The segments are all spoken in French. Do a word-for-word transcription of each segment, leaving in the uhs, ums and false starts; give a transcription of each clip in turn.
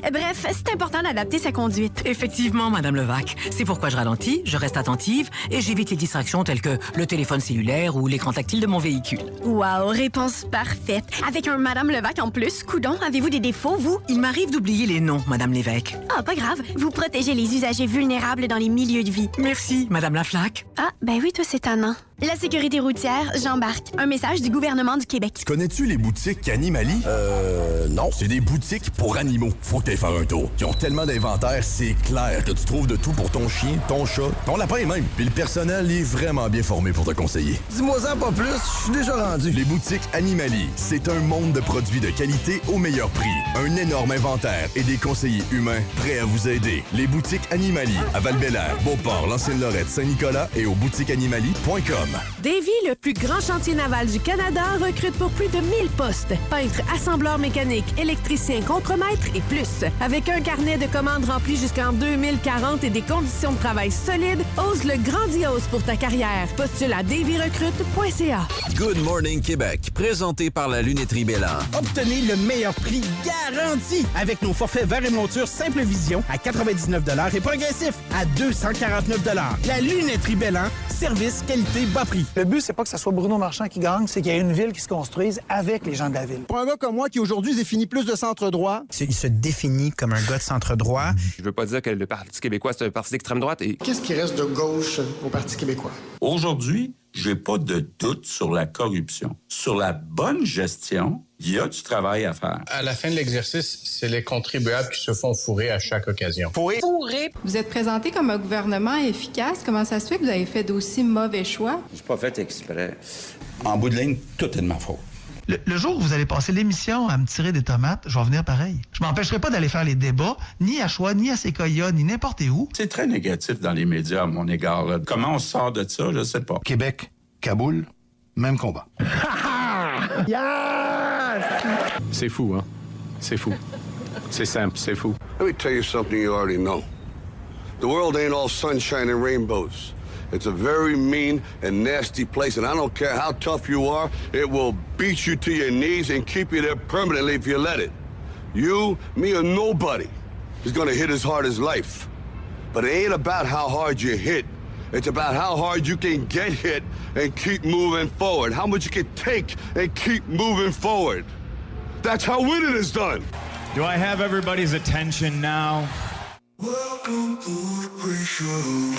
Bref, c'est important d'adapter sa conduite. Effectivement, Madame Levac. C'est pourquoi je ralentis, je reste attentive et j'évite les distractions telles que le téléphone cellulaire ou l'écran tactile de mon véhicule. Wow, réponse parfaite. Avec un Madame Levac en plus, coudon, avez-vous des défauts, vous? Il m'arrive d'oublier les noms, Madame Lévesque. Ah, pas grave. Vous protégez les usagers vulnérables dans les milieux de vie. Merci, Madame Laflaque. Ah, ben oui, toi, c'est tannant. La sécurité routière, j'embarque. Un message du gouvernement du Québec. Tu connais-tu les boutiques Animali? Euh, non. C'est des boutiques pour animaux. Faut que t'ailles faire un tour. Ils ont tellement d'inventaire, c'est clair que tu trouves de tout pour ton chien, ton chat, ton lapin même. Puis le personnel est vraiment bien formé pour te conseiller. Dis-moi-en pas plus, je suis déjà rendu. Les boutiques Animali, c'est un monde de produits de qualité au meilleur prix. Un énorme inventaire et des conseillers humains prêts à vous aider. Les boutiques Animali, à Val-Bélair, Beauport, L'ancienne-Lorette, Saint-Nicolas et au boutique animali point com. Davy, le plus grand chantier naval du Canada, recrute pour plus de mille postes. Peintre, assembleur mécanique, électricien, contremaître et plus. Avec un carnet de commandes rempli jusqu'en deux mille quarante et des conditions de travail solides, ose le grandiose pour ta carrière. Postule à davy recrute point c a. Good Morning Québec, présenté par la Lunetterie Bélan. Obtenez le meilleur prix garanti avec nos forfaits verre et monture Simple Vision à quatre-vingt-dix-neuf dollars et progressif à deux cent quarante-neuf dollars. La Lunetterie Bélan, service, qualité, bas prix. Le but, c'est pas que ce soit Bruno Marchand qui gagne, c'est qu'il y ait une ville qui se construise avec les gens de la ville. Pour un gars comme moi qui aujourd'hui se définit plus de centre-droit... Il se définit comme un gars de centre-droit. Je veux pas dire que le Parti québécois, c'est un parti d'extrême droite. Et... Qu'est-ce qui reste de gauche au Parti québécois? Aujourd'hui, j'ai pas de doute sur la corruption. Sur la bonne gestion, il y a du travail à faire. À la fin de l'exercice, c'est les contribuables qui se font fourrer à chaque occasion. Fourrer? Fourrer. Vous êtes présenté comme un gouvernement efficace. Comment ça se fait que vous avez fait d'aussi mauvais choix? J'ai pas fait exprès. En bout de ligne, tout est de ma faute. Le, le jour où vous allez passer l'émission à me tirer des tomates, je vais venir pareil. Je m'empêcherai pas d'aller faire les débats, ni à Choix, ni à Séquoia, ni n'importe où. C'est très négatif dans les médias à mon égard. Là. Comment on sort de ça, je sais pas. Québec, Kaboul, même combat. C'est fou, hein? C'est fou. C'est simple, c'est fou. Let me tell you something you already know. The world ain't all sunshine and rainbows. It's a very mean and nasty place, and I don't care how tough you are, it will beat you to your knees and keep you there permanently if you let it. You, me, or nobody is gonna hit as hard as life. But it ain't about how hard you hit. It's about how hard you can get hit and keep moving forward. How much you can take and keep moving forward. That's how winning is done. Do I have everybody's attention now? Welcome to the pre-show.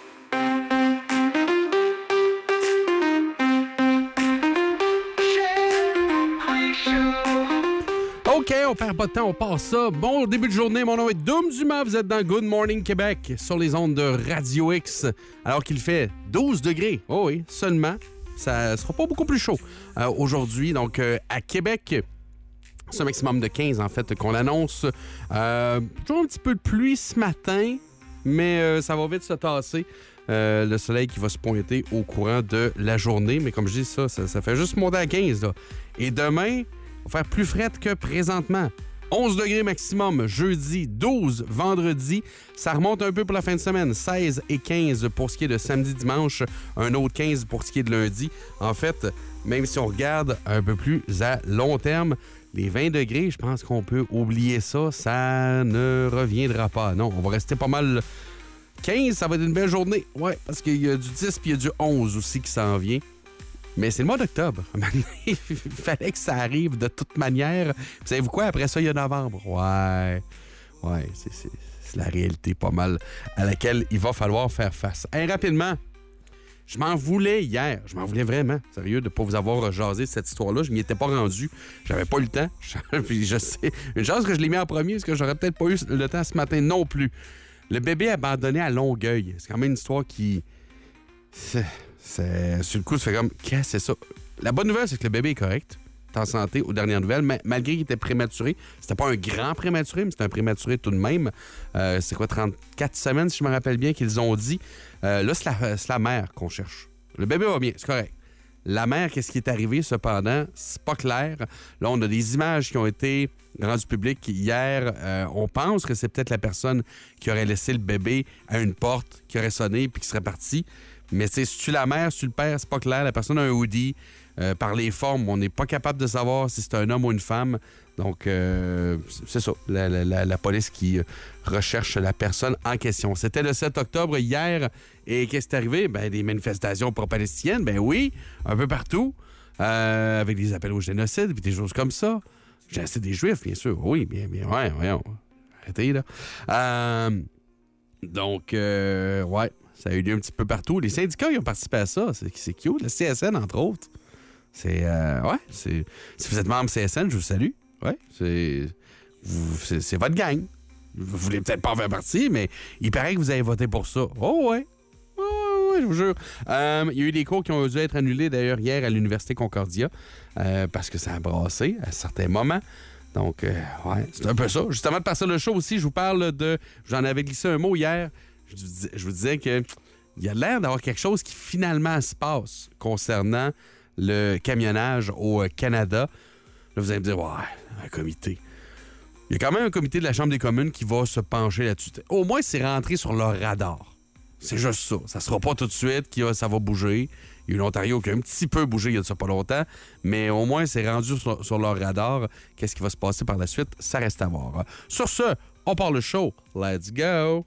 OK, on perd pas de temps, on passe ça. Bon début de journée, mon nom est Doom Dumas, vous êtes dans Good Morning Québec sur les ondes de Radio X, alors qu'il fait douze degrés. Oh oui, seulement. Ça sera pas beaucoup plus chaud euh, aujourd'hui. Donc, euh, à Québec, c'est un maximum de quinze, en fait, qu'on annonce. Euh, toujours un petit peu de pluie ce matin, mais euh, ça va vite se tasser. Euh, le soleil qui va se pointer au courant de la journée. Mais comme je dis, ça, ça, ça fait juste monter à quinze. Là. Et demain, on va faire plus frette que présentement. onze degrés maximum jeudi, douze vendredi. Ça remonte un peu pour la fin de semaine. seize et quinze pour ce qui est de samedi-dimanche. Un autre quinze pour ce qui est de lundi. En fait, même si on regarde un peu plus à long terme, les vingt degrés, je pense qu'on peut oublier ça. Ça ne reviendra pas. Non, on va rester pas mal... quinze, ça va être une belle journée. Ouais, parce qu'il y a du dix puis il y a du onze aussi qui s'en vient. Mais c'est le mois d'octobre. Il fallait que ça arrive de toute manière. Puis savez-vous quoi? Après ça, il y a novembre. Ouais. Ouais, c'est, c'est, c'est la réalité pas mal à laquelle il va falloir faire face. Hey, rapidement, je m'en voulais hier. Je m'en voulais vraiment. Sérieux, de ne pas vous avoir jasé cette histoire-là. Je m'y étais pas rendu. J'avais pas eu le temps. Puis je sais. Une chance que je l'ai mis en premier, parce que j'aurais peut-être pas eu le temps ce matin non plus. Le bébé abandonné à Longueuil. C'est quand même une histoire qui... C'est... C'est, sur le coup, ça fait comme, qu'est-ce que c'est ça? La bonne nouvelle, c'est que le bébé est correct, est en santé aux dernières nouvelles, mais malgré qu'il était prématuré, c'était pas un grand prématuré, mais c'était un prématuré tout de même. Euh, c'est quoi, trente-quatre semaines, si je me rappelle bien, qu'ils ont dit. Euh, là, c'est la, c'est la mère qu'on cherche. Le bébé va bien, c'est correct. La mère, qu'est-ce qui est arrivé, cependant? C'est pas clair. Là, on a des images qui ont été rendues publiques hier. Euh, on pense que c'est peut-être la personne qui aurait laissé le bébé à une porte, qui aurait sonné puis qui serait partie. Mais c'est tu la mère, tu le père, c'est pas clair. La personne a un hoodie. Euh, par les formes, on n'est pas capable de savoir si c'est un homme ou une femme. Donc, euh, c'est ça, la, la, la police qui recherche la personne en question. C'était le sept octobre hier. Et qu'est-ce qui est arrivé? Ben, des manifestations pro-palestiniennes, ben oui, un peu partout, euh, avec des appels au génocide puis des choses comme ça. Génocide des Juifs, bien sûr. Oui, bien, bien, ouais, voyons. Arrêtez, là. Euh, donc, euh, ouais, ça a eu lieu un petit peu partout. Les syndicats, ils ont participé à ça. C'est, c'est cute. Le C S N, entre autres. C'est, euh, ouais, c'est... Si vous êtes membre C S N, je vous salue. Ouais, c'est... Vous, c'est, c'est votre gang. Vous voulez peut-être pas en faire partie, mais il paraît que vous avez voté pour ça. Oh, ouais. Oh, ouais, je vous jure. Euh, il y a eu des cours qui ont dû être annulés, d'ailleurs, hier à l'Université Concordia, euh, parce que ça a brassé à certains moments. Donc, euh, ouais, c'est un peu ça. Juste avant de passer le show aussi, je vous parle de... J'en avais glissé un mot hier. Je, dis, je vous disais que il y a l'air d'avoir quelque chose qui finalement se passe concernant le camionnage au Canada. Là, vous allez me dire, ouais, un comité. Il y a quand même un comité de la Chambre des communes qui va se pencher là-dessus. Au moins, c'est rentré sur leur radar. C'est juste ça. Ça sera pas tout de suite que ça va bouger. Il y a eu l'Ontario qui a un petit peu bougé il y a de ça pas longtemps, mais au moins, c'est rendu sur, sur leur radar. Qu'est-ce qui va se passer par la suite? Ça reste à voir. Sur ce, on part le show. Let's go!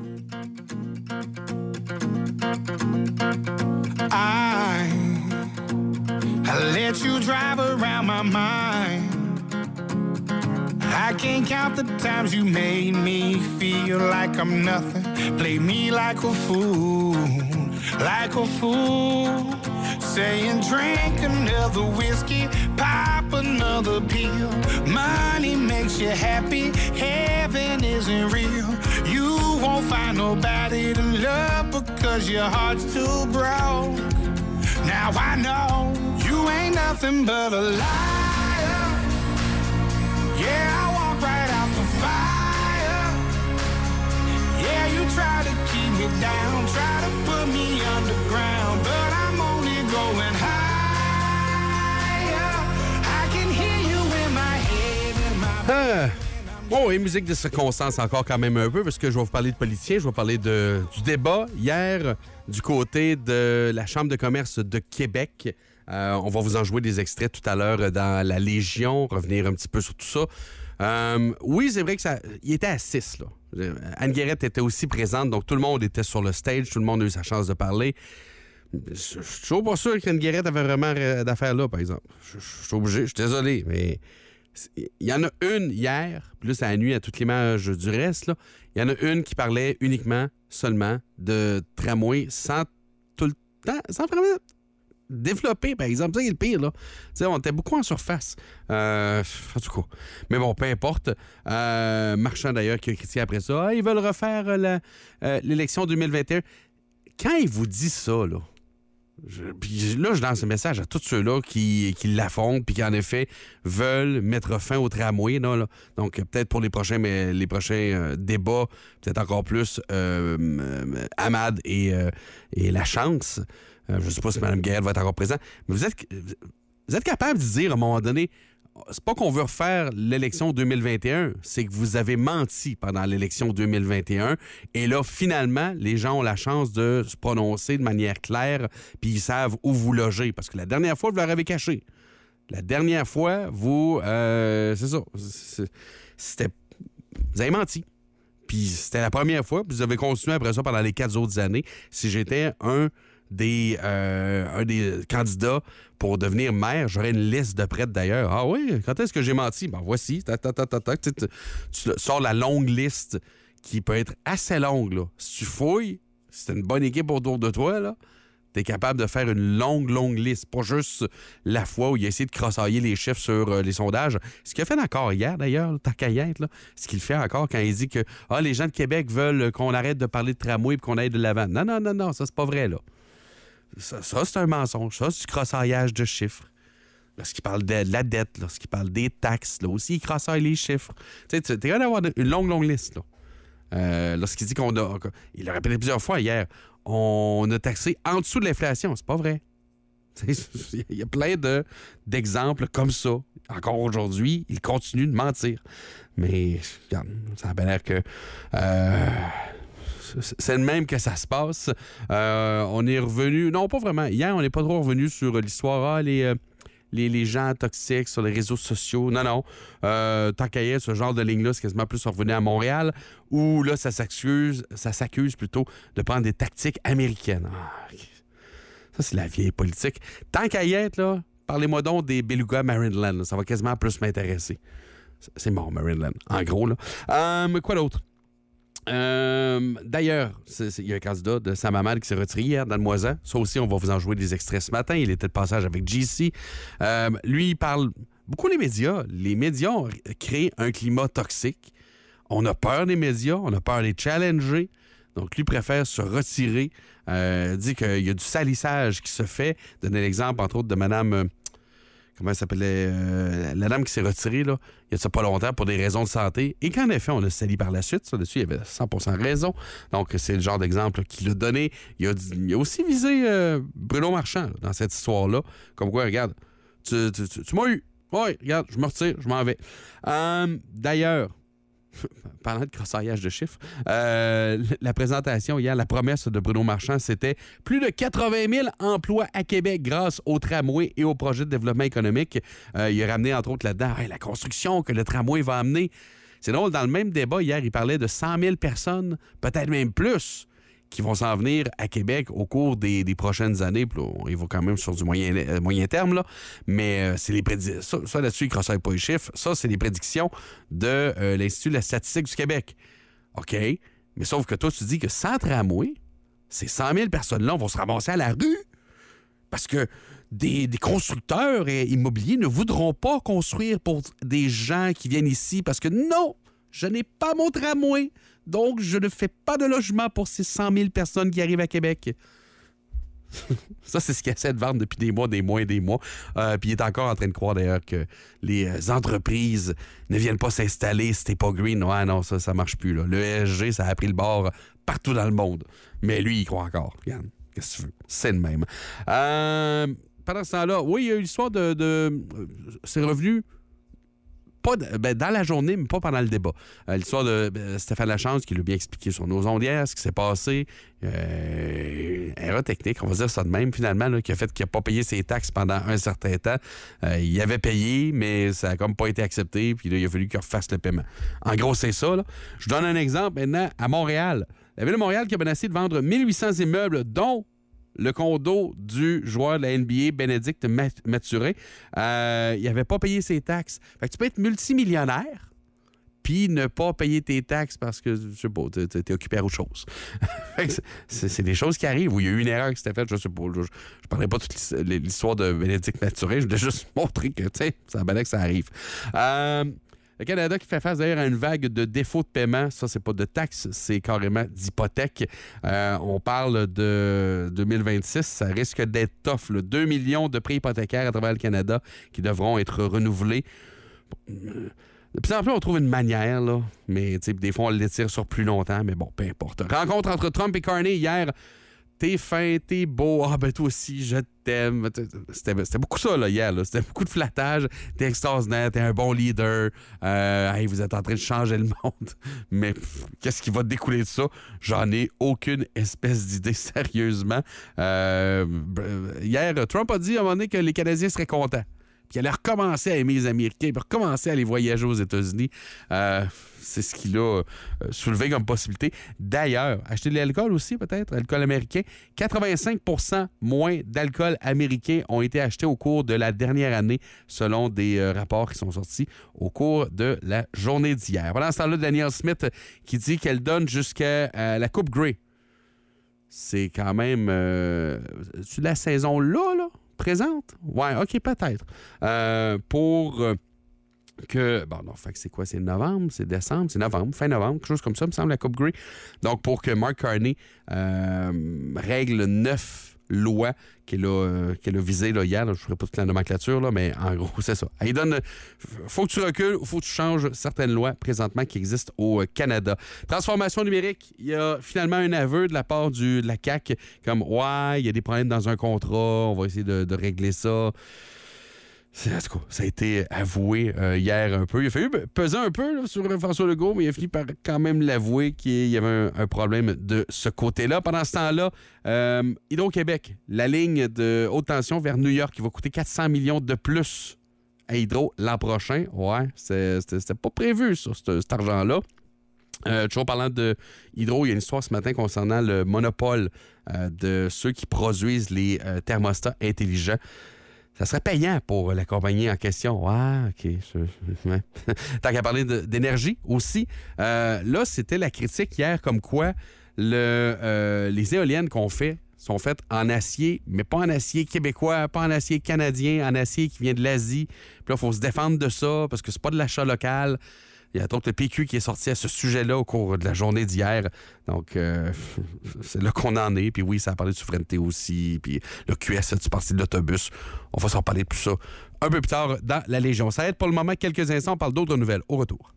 I, I let you drive around my mind. I can't count the times you made me feel like I'm nothing. Play me like a fool, like a fool. Saying drink another whiskey, pop another pill. Money makes you happy, heaven isn't real. You won't find nobody to love because your heart's too broke. Now I know you ain't nothing but a liar. Yeah, I walk right out the fire. Yeah, you try to keep me down, try to put me underground, but I'm only going higher. I can hear you in my head, in my Ah. Bon, et musique de circonstance encore quand même un peu, parce que je vais vous parler de politiciens, je vais vous parler de, du débat hier du côté de la Chambre de commerce de Québec. Euh, on va vous en jouer des extraits tout à l'heure dans la Légion, revenir un petit peu sur tout ça. Euh, oui, c'est vrai que ça, il était à six, là. Anne Guérette était aussi présente, donc tout le monde était sur le stage, tout le monde a eu sa chance de parler. Je suis toujours pas sûr qu'Anne Guérette avait vraiment d'affaires là, par exemple. Je suis obligé, je suis désolé, mais il y en a une hier, puis là, ça nuit à toute l'image du reste, là. Il y en a une qui parlait uniquement, seulement, de tramway, sans tout le temps, sans vraiment développer, par exemple. Ça, c'est le pire, là. Tu sais, on était beaucoup en surface. Euh, en tout cas. Mais bon, peu importe. Euh, Marchand, d'ailleurs, qui a critiqué après ça. Ah, ils veulent refaire la, euh, l'élection deux mille vingt et un. Quand il vous dit ça, là, je, puis là, je lance un message à tous ceux-là qui, qui l'affrontent puis qui, en effet, veulent mettre fin au tramway. Là, là. Donc, peut-être pour les prochains, mais les prochains euh, débats, peut-être encore plus euh, euh, Ahmad et, euh, et La Chance. Euh, je ne sais pas si Mme Guérette va être encore présente. Mais vous êtes, vous êtes capable de dire, à un moment donné, c'est pas qu'on veut refaire l'élection deux mille vingt et un, c'est que vous avez menti pendant l'élection deux mille vingt et un. Et là, finalement, les gens ont la chance de se prononcer de manière claire, puis ils savent où vous logez. Parce que la dernière fois, vous leur avez caché. La dernière fois, vous... Euh, c'est ça. C'est, c'était... Vous avez menti. Puis c'était la première fois, puis vous avez continué après ça pendant les quatre autres années. Si j'étais un... Des, euh, un des candidats pour devenir maire, j'aurais une liste de prêtres d'ailleurs. Ah oui, quand est-ce que j'ai menti? Ben voici, tac, tac, tac, tac, tac. Tu, tu sors la longue liste qui peut être assez longue, là. Si tu fouilles, si t'as une bonne équipe autour de toi, là, t'es capable de faire une longue, longue liste. Pas juste la fois où il a essayé de crossailler les chiffres sur euh, les sondages. Ce qu'il a fait encore hier, d'ailleurs, ta caillette, là, ce qu'il fait encore quand il dit que ah, les gens de Québec veulent qu'on arrête de parler de tramway et qu'on aille de l'avant. Non, non, non, non, ça, c'est pas vrai, là. Ça, ça, c'est un mensonge. Ça, c'est du crossaillage de chiffres. Lorsqu'il parle de, de la dette, lorsqu'il parle des taxes, là aussi, il crossaille les chiffres. Tu sais, tu es capable d'avoir une longue, longue liste, là. Euh, lorsqu'il dit qu'on a... Il l'a répété plusieurs fois hier. On a taxé en dessous de l'inflation. C'est pas vrai. Il y a plein de, d'exemples comme ça. Encore aujourd'hui, il continue de mentir. Mais, regarde, ça a bien l'air que... Euh, c'est le même que ça se passe. Euh, on est revenu... Non, pas vraiment. Hier, on n'est pas trop revenu sur l'histoire. Ah, les... Euh, Les, les gens toxiques sur les réseaux sociaux. Non, non. Euh, tant qu'à y être, ce genre de ligne-là, c'est quasiment plus revenu à Montréal, où là, ça s'accuse, ça s'accuse plutôt de prendre des tactiques américaines. Ah, ça, c'est la vieille politique. Tant qu'à y être, là, parlez-moi donc des Beluga Maryland. Là. Ça va quasiment plus m'intéresser. C'est bon, Maryland. En gros, là. Euh, quoi d'autre? Euh, d'ailleurs, il y a un candidat de Saint-Mamad qui s'est retiré hier dans le Moisan. Ça aussi, on va vous en jouer des extraits ce matin. Il était de passage avec G C. Euh, lui, il parle beaucoup des médias. Les médias ont créé un climat toxique. On a peur des médias, on a peur des challenger. Donc, lui préfère se retirer. Euh, dit qu'il y a du salissage qui se fait. Donner l'exemple, entre autres, de Mme... Euh, comment elle s'appelait? Euh, la dame qui s'est retirée, là, il y a de ça pas longtemps, pour des raisons de santé. Et qu'en effet, on l'a sali par la suite. Ça, dessus, il y avait cent pour cent raison. Donc, c'est le genre d'exemple qu'il a donné. Il a, il a aussi visé euh, Bruno Marchand là, dans cette histoire-là. Comme quoi, regarde, tu, tu, tu, tu m'as eu. Oui, regarde, je me retire, je m'en vais. Euh, d'ailleurs, parlant de crossaillage de chiffres, euh, la présentation hier, la promesse de Bruno Marchand, c'était plus de quatre-vingt mille emplois à Québec grâce au tramway et au projet de développement économique. Euh, il a ramené, entre autres, là-dedans, hey, la construction que le tramway va amener. C'est drôle, dans le même débat, hier, il parlait de cent mille personnes, peut-être même plus, qui vont s'en venir à Québec au cours des, des prochaines années. Puis là, il va quand même sur du moyen, euh, moyen terme, là. Mais euh, c'est les prédictions. Ça, ça, là-dessus, il ne crossaille pas les chiffres. Ça, c'est les prédictions de euh, l'Institut de la statistique du Québec. OK. Mais sauf que toi, tu dis que sans tramway, ces cent mille personnes-là vont se ramasser à la rue parce que des, des constructeurs immobiliers ne voudront pas construire pour des gens qui viennent ici parce que non, je n'ai pas mon tramway. Donc, je ne fais pas de logement pour ces cent mille personnes qui arrivent à Québec. Ça, c'est ce qu'il essaie de vendre depuis des mois, des mois et des mois. Euh, puis il est encore en train de croire, d'ailleurs, que les entreprises ne viennent pas s'installer si t'es pas green. Ouais, non, ça, ça marche plus. Là. Le E S G, ça a pris le bord partout dans le monde. Mais lui, il croit encore. Regarde, qu'est-ce que tu veux? C'est le même. Euh, pendant ce temps-là, oui, il y a eu l'histoire de... de c'est revenu... Pas de, ben, dans la journée, mais pas pendant le débat. Euh, l'histoire de ben, Stéphane Lachance, qui l'a bien expliqué sur nos ondes hier, ce qui s'est passé. Euh, erreur technique, on va dire ça de même, finalement, là, qui a fait qu'il n'a pas payé ses taxes pendant un certain temps. Euh, il avait payé, mais ça n'a comme pas été accepté, puis là, il a fallu qu'il refasse le paiement. En gros, c'est ça. Là. Je donne un exemple maintenant à Montréal. La Ville de Montréal qui a menacé de vendre mille huit cents immeubles, dont le condo du joueur de la N B A, Bénédicte Mathurin. Euh, il n'avait pas payé ses taxes. Fait que tu peux être multimillionnaire puis ne pas payer tes taxes parce que, je sais pas, t'es, t'es occupé à autre chose. c'est, c'est des choses qui arrivent où il y a eu une erreur qui s'était faite, je sais pas. Je ne parlerai pas toute l'histoire de Bénédicte Mathurin, je voulais juste montrer que, tu sais, ça balait que ça arrive. Euh... Le Canada qui fait face d'ailleurs à une vague de défauts de paiement. Ça, c'est pas de taxes, c'est carrément d'hypothèque. Euh, on parle de deux mille vingt-six. Ça risque d'être tough. Là. deux millions de prêts hypothécaires à travers le Canada qui devront être renouvelés. De plus en plus, on trouve une manière, là. Mais des fois, on l'étire sur plus longtemps. Mais bon, peu importe. Rencontre entre Trump et Carney hier. T'es fin, t'es beau. Ah, ben toi aussi, je t'aime. C'était, c'était beaucoup ça, là, hier. Là. C'était beaucoup de flattage. T'es extraordinaire, t'es un bon leader. Euh, hey, vous êtes en train de changer le monde. Mais pff, qu'est-ce qui va découler de ça? J'en ai aucune espèce d'idée, sérieusement. Euh, hier, Trump a dit à un moment donné que les Canadiens seraient contents. Puis il allait recommencer à aimer les Américains, puis recommencer à aller voyager aux États-Unis. Euh, c'est ce qu'il a euh, soulevé comme possibilité. D'ailleurs, acheter de l'alcool aussi, peut-être, alcool américain. quatre-vingt-cinq pour cent moins d'alcool américain ont été achetés au cours de la dernière année, selon des euh, rapports qui sont sortis au cours de la journée d'hier. Pendant ce temps-là, Danielle Smith qui dit qu'elle donne jusqu'à euh, la Coupe Grey. C'est quand même... Euh, c'est de la saison-là, là? Présente? Ouais, OK, peut-être. Euh, pour euh, que... Bon, non, fait que c'est quoi? C'est novembre? C'est décembre? C'est novembre, fin novembre, quelque chose comme ça, me semble, la Coupe Grey. Donc, pour que Mark Carney euh, règle neuf lois qu'elle a, euh, qu'elle a visées là, hier, là, je ne ferai pas toute la nomenclature, là, mais en gros, c'est ça. Il donne... faut que tu recules, faut que tu changes certaines lois présentement qui existent au Canada. Transformation numérique, il y a finalement un aveu de la part du, de la C A Q, comme « Ouais, il y a des problèmes dans un contrat, on va essayer de, de régler ça. » C'est, en tout cas, ça a été avoué euh, hier un peu. Il a fallu peser un peu là, sur François Legault, mais il a fini par quand même l'avouer qu'il y avait un, un problème de ce côté-là. Pendant ce temps-là, euh, Hydro-Québec, la ligne de haute tension vers New York qui va coûter quatre cents millions de plus à Hydro l'an prochain. Ouais, c'était, c'était, c'était pas prévu, ça, cet, cet argent-là. Euh, toujours parlant de Hydro, il y a une histoire ce matin concernant le monopole euh, de ceux qui produisent les euh, thermostats intelligents. Ça serait payant pour la compagnie en question. Ah, OK. Ouais. Tant qu'à parler de, d'énergie aussi, euh, là, c'était la critique hier comme quoi le, euh, les éoliennes qu'on fait sont faites en acier, mais pas en acier québécois, pas en acier canadien, en acier qui vient de l'Asie. Puis là, il faut se défendre de ça parce que c'est pas de l'achat local. Il y a donc le P Q qui est sorti à ce sujet-là au cours de la journée d'hier. Donc, euh, c'est là qu'on en est. Puis oui, ça a parlé de souveraineté aussi. Puis le Q S A du parti de l'autobus. On va s'en parler de tout ça un peu plus tard dans la Légion. Ça va être pour le moment quelques instants. On parle d'autres nouvelles. Au retour.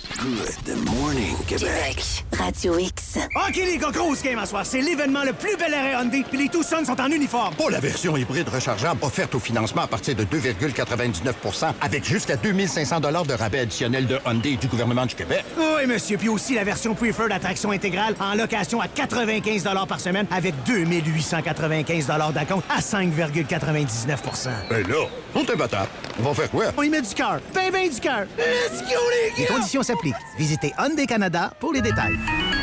Good morning, Québec. Radio X. OK, les gars, grosse game à soir. C'est l'événement le plus bel arrêt Hyundai, puis les Tucson sont en uniforme. Pour la version hybride rechargeable offerte au financement à partir de deux virgule quatre-vingt-dix-neuf pour cent avec jusqu'à deux mille cinq cents dollars de rabais additionnel de Hyundai et du gouvernement du Québec. Oui, monsieur. Puis aussi la version Preferred Attraction intégrale en location à quatre-vingt-quinze dollars par semaine avec deux mille huit cent quatre-vingt-quinze dollars d'acompte à cinq virgule quatre-vingt-dix-neuf pour cent. Ben là, on est imbattable. On va faire quoi? On y met du cœur. Ben, ben du cœur. Let's go, les gars! Les conditions s'appliquent. Visitez Hyundai Canada pour les détails.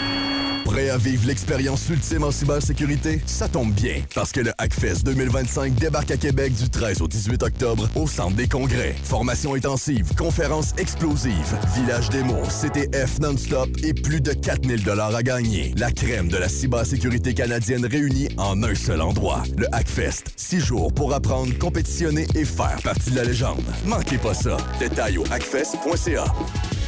Prêt à vivre l'expérience ultime en cybersécurité? Ça tombe bien, parce que le Hackfest deux mille vingt-cinq débarque à Québec du treize au dix-huit octobre au Centre des Congrès. Formation intensive, conférences explosives, village démo, C T F non-stop et plus de quatre mille dollars à gagner. La crème de la cybersécurité canadienne réunie en un seul endroit. Le Hackfest, six jours pour apprendre, compétitionner et faire partie de la légende. Manquez pas ça. Détails au hackfest point c a.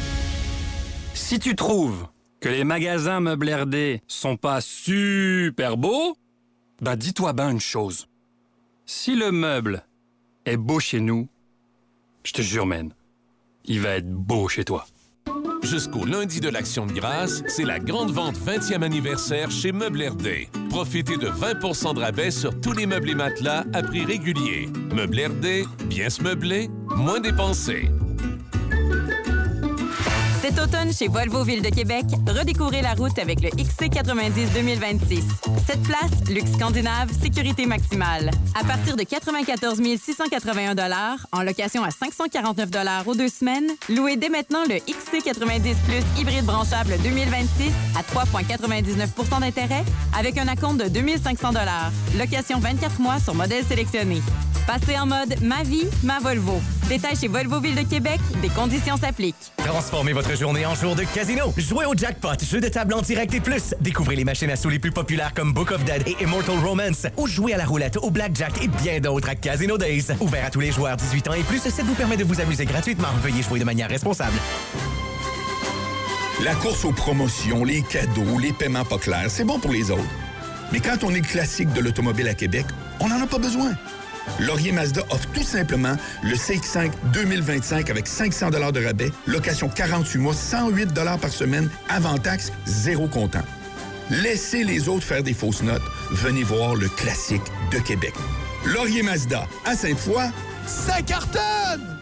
Si tu trouves que les magasins meubles R D sont pas super beaux, ben dis-toi ben une chose. Si le meuble est beau chez nous, je te jure, man, il va être beau chez toi. Jusqu'au lundi de l'Action de grâce, c'est la grande vente vingtième anniversaire chez Meubles R D. Profitez de vingt pour cent de rabais sur tous les meubles et matelas à prix régulier. Meubles R D, bien se meubler, moins dépenser. Cet automne, chez Volvo Ville de Québec, redécouvrez la route avec le X C quatre-vingt-dix deux mille vingt-six. Cette place, luxe scandinave, sécurité maximale. À partir de quatre-vingt-quatorze mille six cent quatre-vingt-un dollars, en location à cinq cent quarante-neuf dollars aux deux semaines, louez dès maintenant le X C quatre-vingt-dix Plus hybride branchable deux mille vingt-six à trois virgule quatre-vingt-dix-neuf pour cent d'intérêt avec un acompte de deux mille cinq cents dollars. Location vingt-quatre mois sur modèle sélectionné. Passez en mode Ma vie, ma Volvo. Détail chez Volvo Ville de Québec, des conditions s'appliquent. Transformez votre journée en jour de casino. Jouez au jackpot, jeu de table en direct et plus. Découvrez les machines à sous les plus populaires comme Book of Dead et Immortal Romance. Ou jouez à la roulette, au blackjack et bien d'autres à Casino Days. Ouvert à tous les joueurs dix-huit ans et plus, ça vous permet de vous amuser gratuitement. Veuillez jouer de manière responsable. La course aux promotions, les cadeaux, les paiements pas clairs, c'est bon pour les autres. Mais quand on est le classique de l'automobile à Québec, on n'en a pas besoin. Laurier Mazda offre tout simplement le C X cinq deux mille vingt-cinq avec cinq cents dollars de rabais, location quarante-huit mois, cent huit dollars par semaine, avant taxe, zéro comptant. Laissez les autres faire des fausses notes. Venez voir le classique de Québec. Laurier Mazda, à Sainte-Foy, ça cartonne!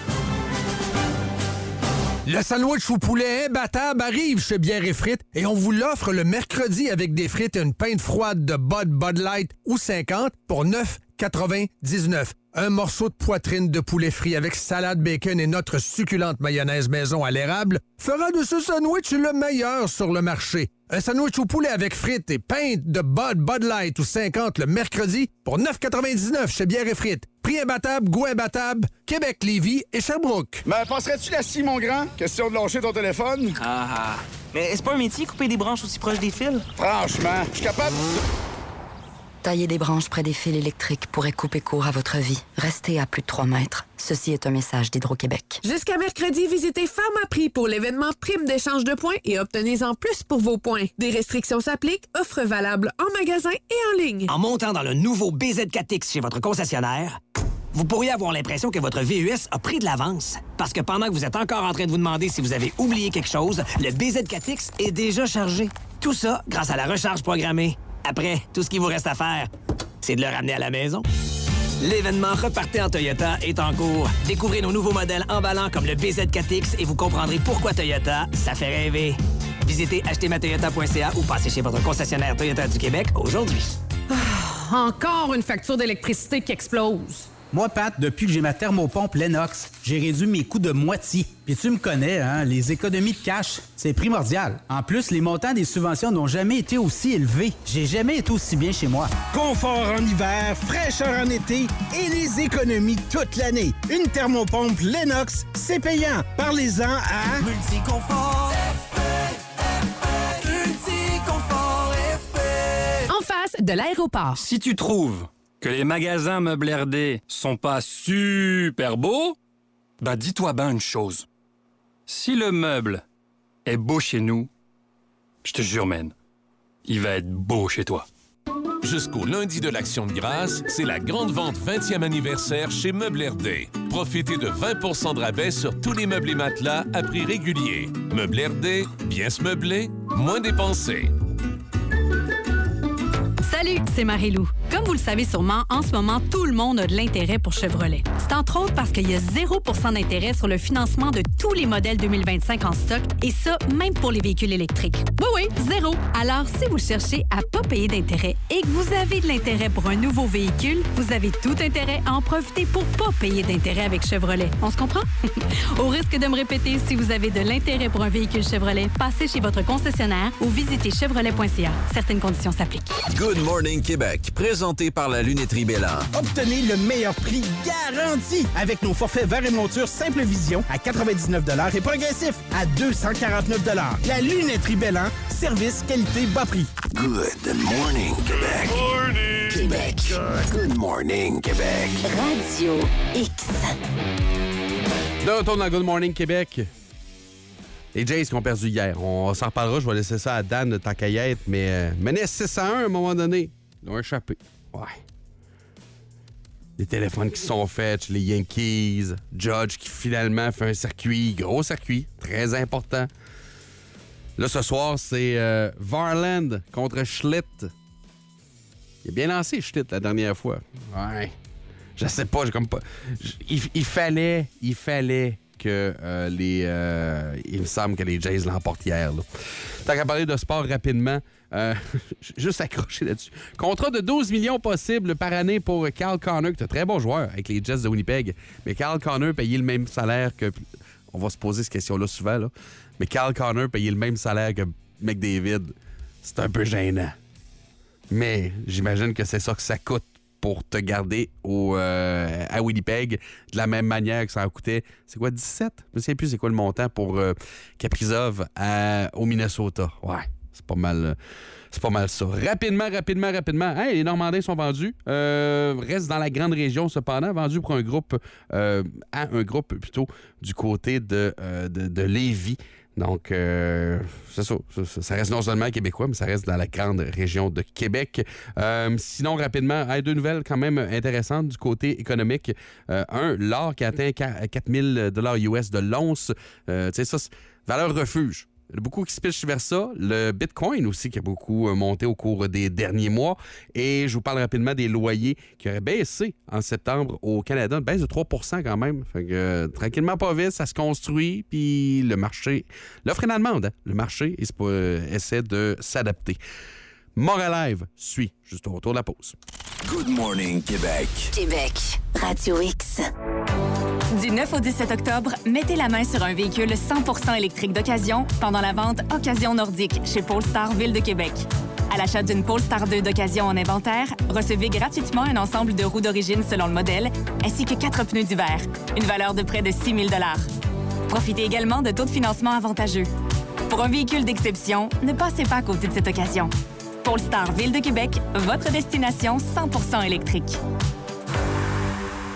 Le sandwich au poulet imbattable arrive chez Bière et Frites et on vous l'offre le mercredi avec des frites et une pinte froide de Bud Bud Light ou cinquante pour neuf quatre-vingt-dix-neuf. Un morceau de poitrine de poulet frit avec salade, bacon et notre succulente mayonnaise maison à l'érable fera de ce sandwich le meilleur sur le marché. Un sandwich au poulet avec frites et pinte de Bud Bud Light ou cinquante le mercredi pour neuf quatre-vingt-dix-neuf chez Bière et Frites. Prix imbattable, goût imbattable, Québec, Lévis et Sherbrooke. Mais passerais-tu la scie, mon grand? Question de lâcher ton téléphone? Ah ah. Mais c'est pas un métier, couper des branches aussi proches des fils? Franchement, je suis capable... Tailler des branches près des fils électriques pourrait couper court à votre vie. Restez à plus de trois mètres. Ceci est un message d'Hydro-Québec. Jusqu'à mercredi, visitez Pharmaprix pour l'événement Prime d'échange de points et obtenez-en plus pour vos points. Des restrictions s'appliquent. Offre valable en magasin et en ligne. En montant dans le nouveau B Z quatre X chez votre concessionnaire, vous pourriez avoir l'impression que votre V U S a pris de l'avance. Parce que pendant que vous êtes encore en train de vous demander si vous avez oublié quelque chose, le B Z quatre X est déjà chargé. Tout ça grâce à la recharge programmée. Après, tout ce qu'il vous reste à faire, c'est de le ramener à la maison. L'événement Repartez en Toyota est en cours. Découvrez nos nouveaux modèles emballants comme le B Z quatre X et vous comprendrez pourquoi Toyota, ça fait rêver. Visitez acheter ma toyota point c a ou passez chez votre concessionnaire Toyota du Québec aujourd'hui. Ah, encore une facture d'électricité qui explose. Moi, Pat, depuis que j'ai ma thermopompe Lennox, j'ai réduit mes coûts de moitié. Puis tu me connais, hein, les économies de cash, c'est primordial. En plus, les montants des subventions n'ont jamais été aussi élevés. J'ai jamais été aussi bien chez moi. Confort en hiver, fraîcheur en été et les économies toute l'année. Une thermopompe Lennox, c'est payant. Parlez-en à... Multiconfort F P. Multiconfort F P. En face de l'aéroport. Si tu trouves que les magasins meubles R D sont pas super beaux, ben dis-toi ben une chose. Si le meuble est beau chez nous, je te jure, man, il va être beau chez toi. Jusqu'au lundi de l'Action de grâce, c'est la grande vente vingtième anniversaire chez Meubles R D. Profitez de vingt pour cent de rabais sur tous les meubles et matelas à prix régulier. Meubles R D, bien se meubler, moins dépenser. Salut, c'est Marie-Lou. Comme vous le savez sûrement, en ce moment, tout le monde a de l'intérêt pour Chevrolet. C'est entre autres parce qu'il y a zéro pour cent d'intérêt sur le financement de tous les modèles deux mille vingt-cinq en stock, et ça, même pour les véhicules électriques. Oui, oui, zéro. Alors, si vous cherchez à pas payer d'intérêt et que vous avez de l'intérêt pour un nouveau véhicule, vous avez tout intérêt à en profiter pour pas payer d'intérêt avec Chevrolet. On se comprend? Au risque de me répéter, si vous avez de l'intérêt pour un véhicule Chevrolet, passez chez votre concessionnaire ou visitez chevrolet point c a. Certaines conditions s'appliquent. Good Morning Québec, présenté par la lunetterie Bélan. Obtenez le meilleur prix garanti avec nos forfaits verre et monture Simple Vision à quatre-vingt-dix-neuf dollars et progressif à deux cent quarante-neuf dollars. La lunetterie Bélan, service, qualité, bas prix. Good Morning Québec. Good morning. Québec. Good Morning Québec. Radio X. De retour dans Good Morning Québec. Les Jays qui ont perdu hier. On s'en reparlera. Je vais laisser ça à Dan de ta caillette. Mais euh, menait six à un à un moment donné. Ils ont échappé. Ouais. Les téléphones qui sont faits, les Yankees. Judge qui finalement fait un circuit. Gros circuit. Très important. Là, ce soir, c'est euh, Varland contre Schlitt. Il a bien lancé Schlitt la dernière fois. Ouais. Je sais pas. J'ai comme pas. Il, il fallait. Il fallait. que euh, les... Euh, il me semble que les Jays l'emportent hier. Là. Tant qu'à parler de sport rapidement, euh, juste accroché là-dessus. Contrat de douze millions possible par année pour Kyle Connor, qui est un très bon joueur avec les Jets de Winnipeg. Mais Kyle Connor payait le même salaire que... On va se poser cette question-là souvent, là. Mais Kyle Connor payait le même salaire que McDavid. C'est un peu gênant. Mais j'imagine que c'est ça que ça coûte pour te garder au, euh, à Winnipeg de la même manière que ça en coûtait. C'est quoi, dix-sept? Je ne sais plus c'est quoi le montant pour euh, Kaprizov à, au Minnesota. Ouais, c'est pas mal. Euh, c'est pas mal ça. Rapidement, rapidement, rapidement. Hey, les Normandins sont vendus. Euh, reste dans la grande région, cependant, vendus pour un groupe, euh, à un groupe plutôt du côté de, euh, de, de Lévis. Donc, euh, c'est ça, ça. Ça reste non seulement québécois, mais ça reste dans la grande région de Québec. Euh, sinon, rapidement, hey, deux nouvelles quand même intéressantes du côté économique. Euh, un, l'or qui atteint quatre mille dollars U S de l'once. Euh, tu sais, ça, c'est valeur refuge. Il y a beaucoup qui se pitchent vers ça. Le Bitcoin aussi qui a beaucoup monté au cours des derniers mois. Et je vous parle rapidement des loyers qui auraient baissé en septembre au Canada. Une baisse de trois pour cent quand même. Fait que, euh, tranquillement, pas vite, ça se construit. Puis le marché, l'offre et la demande, hein? Le marché il euh, essaie de s'adapter. Montréal Live suit juste au retour de la pause. Good Morning Québec. Québec. Radio X. Du neuf au dix-sept octobre, mettez la main sur un véhicule cent pour cent électrique d'occasion pendant la vente Occasion Nordique chez Polestar Ville de Québec. À l'achat d'une Polestar deux d'occasion en inventaire, recevez gratuitement un ensemble de roues d'origine selon le modèle, ainsi que quatre pneus d'hiver, une valeur de près de six mille dollars. Profitez également de taux de financement avantageux. Pour un véhicule d'exception, ne passez pas à côté de cette occasion. Polestar Ville de Québec, votre destination cent pour cent électrique. Allez,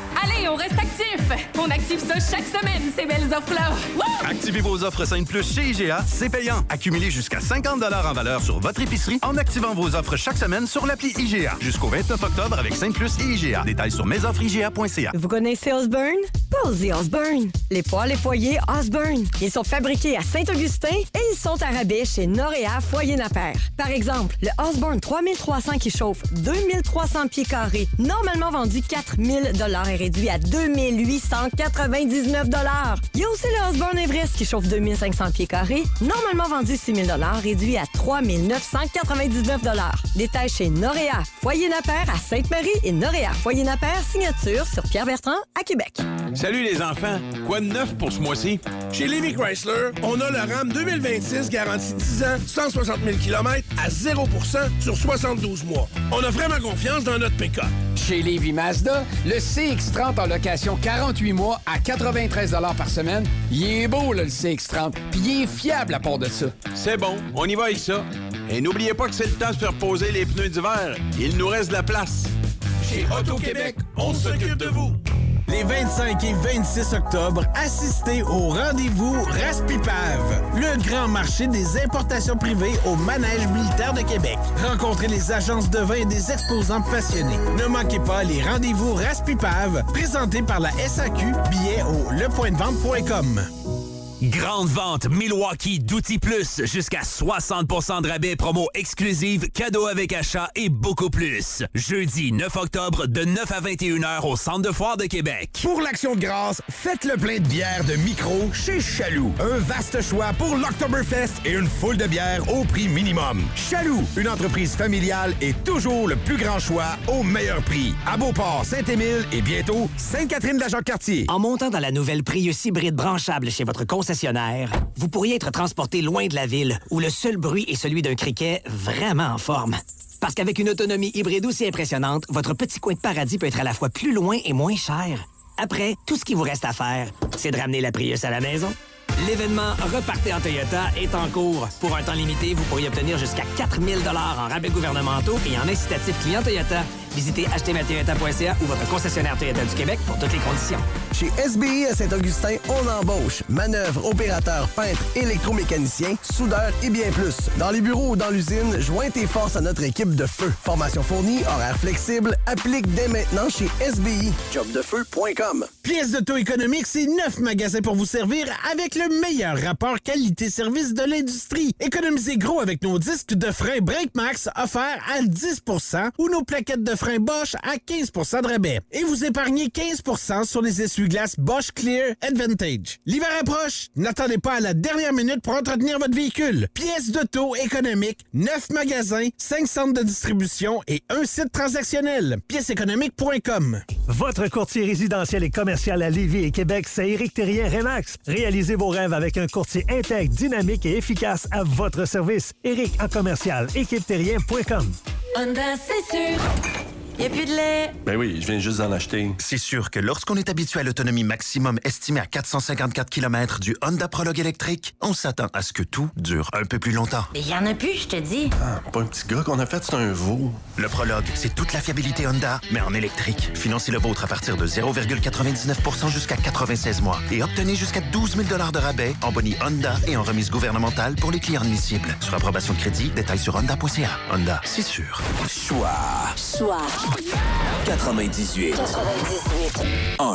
on reste actif! On active ça chaque semaine, ces belles offres-là! Wouh! Activez vos offres Sainte Plus chez I G A, c'est payant. Accumulez jusqu'à cinquante dollars en valeur sur votre épicerie en activant vos offres chaque semaine sur l'appli I G A. Jusqu'au vingt-neuf octobre avec Sainte Plus et I G A. Détails sur mes offres I G A point C A. Vous connaissez Osborne? Posez Osborne. Les poêles et foyers Osborne. Ils sont fabriqués à Saint-Augustin et ils sont à rabais chez Noréa Foyer Napper. Par exemple, le Osborne trois mille trois cents qui chauffe deux mille trois cents pieds carrés, normalement vendu quatre mille dollars, est réduit à deux mille huit cent quatre-vingt-dix-neuf dollars. Il y a aussi le Osborne Everest qui chauffe deux mille cinq cents pieds carrés, normalement vendu six mille dollars, réduit à trois mille neuf cent quatre-vingt-dix-neuf dollars. Détail chez Noréa Foyer Napper à Sainte-Marie et Noréa Foyer Napper signature sur Pierre Bertrand à Québec. Salut les enfants, quoi de neuf pour ce mois-ci? Chez Lévy Chrysler, on a le RAM deux mille vingt-six garantie dix ans, cent soixante mille kilomètres à zéro pour cent sur soixante-douze mois. On a vraiment confiance dans notre pick-up. Chez Lévy Mazda, le C X trente en location quarante-huit mois à quatre-vingt-treize dollars par semaine. Il est beau, là, le C X trente, puis il est fiable à part de ça. C'est bon, on y va avec ça. Et n'oubliez pas que c'est le temps de faire poser les pneus d'hiver. Il nous reste de la place. Chez Auto-Québec, on s'occupe de vous. Les vingt-cinq et vingt-six octobre, assistez au rendez-vous Raspipave, le grand marché des importations privées au Manège militaire de Québec. Rencontrez les agences de vin et des exposants passionnés. Ne manquez pas les rendez-vous Raspipave, présentés par la S A Q, billets au le point de vente point com. Grande vente Milwaukee d'Outils Plus. Jusqu'à soixante pour cent de rabais, promo exclusive, cadeaux avec achat et beaucoup plus. Jeudi neuf octobre de neuf à vingt et une heures au Centre de foire de Québec. Pour l'Action de grâce, faites le plein de bière de micro chez Chaloux. Un vaste choix pour l'Oktoberfest et une foule de bières au prix minimum. Chaloux, une entreprise familiale et toujours le plus grand choix au meilleur prix. À Beauport, Saint-Émile et bientôt Sainte-Catherine-de-la-Jacques-Cartier. En montant dans la nouvelle Prius hybride branchable chez votre concessionnaire, vous pourriez être transporté loin de la ville où le seul bruit est celui d'un criquet vraiment en forme. Parce qu'avec une autonomie hybride aussi impressionnante, votre petit coin de paradis peut être à la fois plus loin et moins cher. Après, tout ce qu'il vous reste à faire, c'est de ramener la Prius à la maison. L'événement Repartez en Toyota est en cours. Pour un temps limité, vous pourriez obtenir jusqu'à quatre mille dollars en rabais gouvernementaux et en incitatif client Toyota. Visitez acheter ma toyota point c a ou votre concessionnaire Toyota du Québec pour toutes les conditions. Chez S B I à Saint-Augustin, on embauche. Manœuvre, opérateur, peintre, électromécanicien, soudeur et bien plus. Dans les bureaux ou dans l'usine, joins tes forces à notre équipe de feu. Formation fournie, horaire flexible, applique dès maintenant chez S B I. job de feu point com. Pièces d'auto économique, c'est neuf magasins pour vous servir avec le meilleur rapport qualité-service de l'industrie. Économisez gros avec nos disques de frein BrakeMax offerts à dix pour cent ou nos plaquettes de frein Bosch à quinze pour cent de rabais. Et vous épargnez quinze pour cent sur les essuie-glaces Bosch Clear Advantage. L'hiver approche, n'attendez pas à la dernière minute pour entretenir votre véhicule. Pièces d'auto économique, neuf magasins, cinq centres de distribution et un site transactionnel. pièces économiques point com. Votre courtier résidentiel et commercial à Lévis et Québec, c'est Éric Thérien Remax. Réalisez vos rêves avec un courtier intègre, dynamique et efficace à votre service. Éric en commercial, équipe terrien point com. Honda, c'est sûr. Il n'y a plus de lait. Ben oui, je viens juste d'en acheter. C'est sûr que lorsqu'on est habitué à l'autonomie maximum estimée à quatre cent cinquante-quatre kilomètres du Honda Prologue électrique, on s'attend à ce que tout dure un peu plus longtemps. Mais il y en a plus, je te dis. Ah, pas un petit gars qu'on a fait, c'est un veau. Le Prologue, c'est toute la fiabilité Honda, mais en électrique. Financez le vôtre à partir de zéro virgule quatre-vingt-dix-neuf pour cent jusqu'à quatre-vingt-seize mois. Et obtenez jusqu'à douze mille dollars de rabais en boni Honda et en remise gouvernementale pour les clients admissibles. Sur approbation de crédit, détails sur honda point c a. Honda, c'est sûr. Choix. Choix. quatre-vingt-dix-huit. quatre-vingt-dix-huit. un.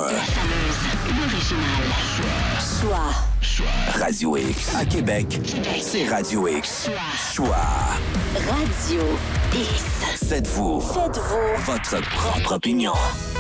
L'original. Choix. Choix. Radio X. À Québec, c'est Radio X. Choix. Radio X. Faites-vous. Faites-vous. Votre propre opinion.